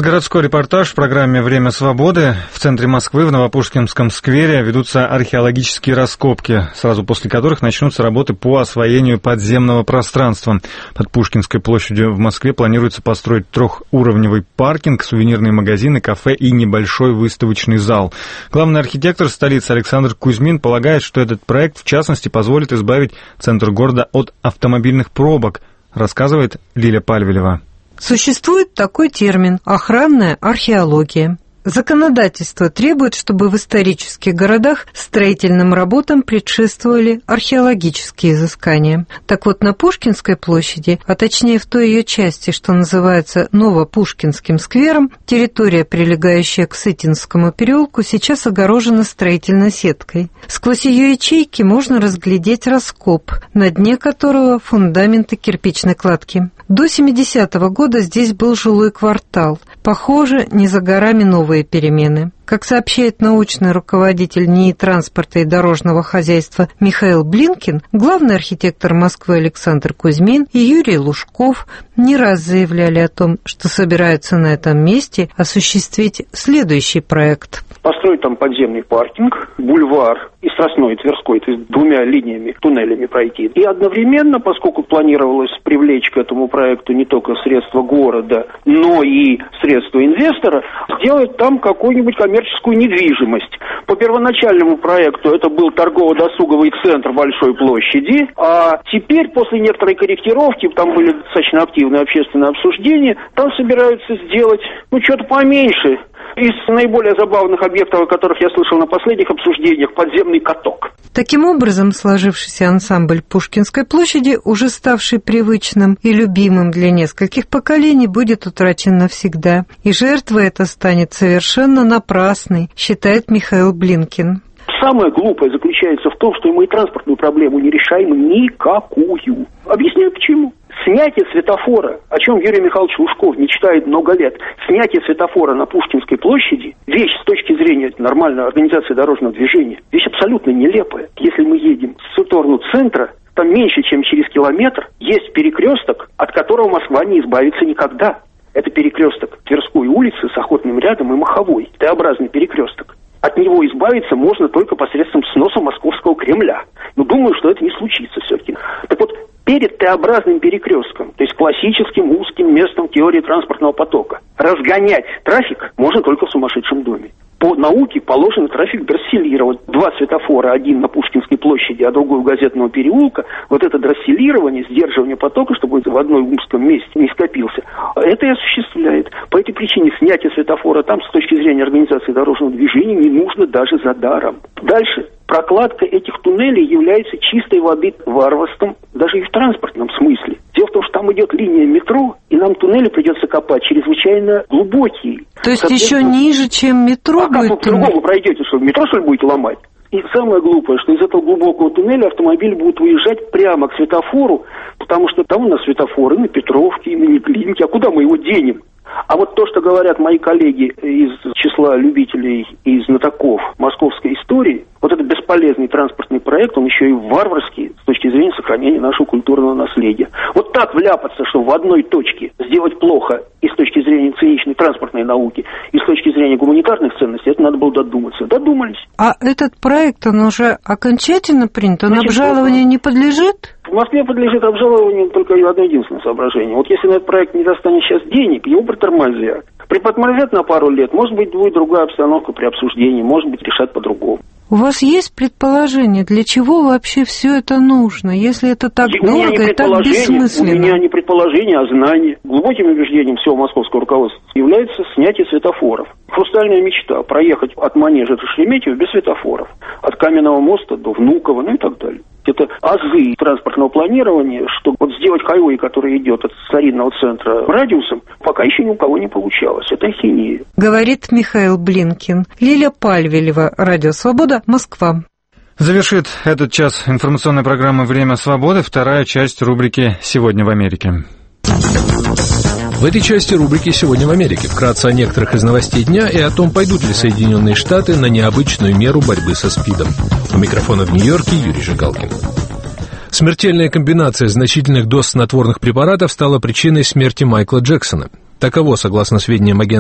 Городской репортаж в программе «Время свободы». В центре Москвы, в Новопушкинском сквере, ведутся археологические раскопки, сразу после которых начнутся работы по освоению подземного пространства. Под Пушкинской площадью в Москве планируется построить 3-уровневый паркинг, сувенирные магазины, кафе и небольшой выставочный зал. Главный архитектор столицы Александр Кузьмин полагает, что этот проект, в частности, позволит избавить центр города от автомобильных пробок, рассказывает Лиля Пальвелева. Существует такой термин – охранная археология. Законодательство требует, чтобы в исторических городах строительным работам предшествовали археологические изыскания. Так вот, на Пушкинской площади, а точнее в той ее части, что называется Новопушкинским сквером, территория, прилегающая к Сытинскому переулку, сейчас огорожена строительной сеткой. Сквозь ее ячейки можно разглядеть раскоп, на дне которого фундаменты кирпичной кладки. До 70-го года здесь был жилой квартал. Похоже, не за горами новые перемены. Как сообщает научный руководитель НИИ транспорта и дорожного хозяйства Михаил Блинкин, главный архитектор Москвы Александр Кузьмин и Юрий Лужков не раз заявляли о том, что собираются на этом месте осуществить следующий проект. Построить там подземный паркинг, бульвар и Страстной, и Тверской, то есть 2 линиями, туннелями пройти. И одновременно, поскольку планировалось привлечь к этому проекту не только средства города, но и средства инвестора, сделать там какую-нибудь коммерческую недвижимость. По первоначальному проекту это был торгово-досуговый центр Большой площади, а теперь, после некоторой корректировки, там были достаточно активные общественные обсуждения, там собираются сделать, что-то поменьше. Из наиболее забавных объектов, о которых я слышал на последних обсуждениях, подземный каток. Таким образом, сложившийся ансамбль Пушкинской площади, уже ставший привычным и любимым для нескольких поколений, будет утрачен навсегда. И жертва эта станет совершенно напрасной, считает Михаил Блинкин. Самое глупое заключается в том, что мы и транспортную проблему не решаем никакую. Объясняю почему. Снятие светофора, о чем Юрий Михайлович Лужков мечтает много лет, снятие светофора на Пушкинской площади, вещь с точки зрения нормальной организации дорожного движения, вещь абсолютно нелепая. Если мы едем в сторону центра, там меньше, чем через километр, есть перекресток, от которого Москва не избавится никогда. Это перекресток Тверской улицы с Охотным рядом и Маховой, Т-образный перекресток. От него избавиться можно только посредством сноса Московского Кремля. Но думаю, что это не случится все-таки. Так вот, перед Т-образным перекрестком, то есть классическим узким местом теории транспортного потока, разгонять трафик можно только в сумасшедшем доме. По науке положено трафик дросселировать. 2 светофора, один на Пушкинской площади, а другой у Газетного переулка. Вот это дросселирование, сдерживание потока, чтобы в одном узком месте не скопился, это и осуществляет. По этой причине снятие светофора там с точки зрения организации дорожного движения не нужно даже за даром. Дальше. Прокладка этих туннелей является чистой воды варварством, даже и в транспортном смысле. Дело в том, что там идет линия метро, и нам туннели придется копать чрезвычайно глубокие. То есть еще ниже, чем метро будет? Как вы по-другому пройдете, что метро, что ли, будете ломать? И самое глупое, что из этого глубокого туннеля автомобили будут выезжать прямо к светофору, потому что там у нас светофоры на Петровке, и на Неклинке, а куда мы его денем? А вот то, что говорят мои коллеги из числа любителей и знатоков московской истории, вот этот бесполезный транспортный проект, он еще и варварский с точки зрения сохранения нашего культурного наследия. Вот так вляпаться, что в одной точке сделать плохо и с точки зрения циничной транспортной науки, и с точки зрения гуманитарных ценностей, это надо было додуматься. Додумались. А этот проект, он уже окончательно принят? Он обжалованию не подлежит? В Москве подлежит обжалованию только одно единственное соображение. Вот если на этот проект не достанет сейчас денег, его притормозят. Притормозят на пару лет, может быть, будет другая обстановка при обсуждении, может быть, решат по-другому. У вас есть предположение, для чего вообще все это нужно, если это так дорого и так бессмысленно? У меня не предположение, а знание. Глубоким убеждением всего московского руководства является снятие светофоров. Хрустальная мечта – проехать от Манежа до Шереметьево без светофоров. От Каменного моста до Внуково, и так далее. Это азы транспортного планирования, что вот сделать хайвей, который идет от старинного центра радиусом, пока еще ни у кого не получалось. Это ахинея. Говорит Михаил Блинкин. Лиля Пальвелева, Радио Свобода, Москва. Завершит этот час информационной программы «Время свободы» вторая часть рубрики «Сегодня в Америке». В этой части рубрики «Сегодня в Америке» вкратце о некоторых из новостей дня и о том, пойдут ли Соединенные Штаты на необычную меру борьбы со СПИДом. У микрофона в Нью-Йорке Юрий Жигалкин. Смертельная комбинация значительных доз снотворных препаратов стала причиной смерти Майкла Джексона. Таково, согласно сведениям агентства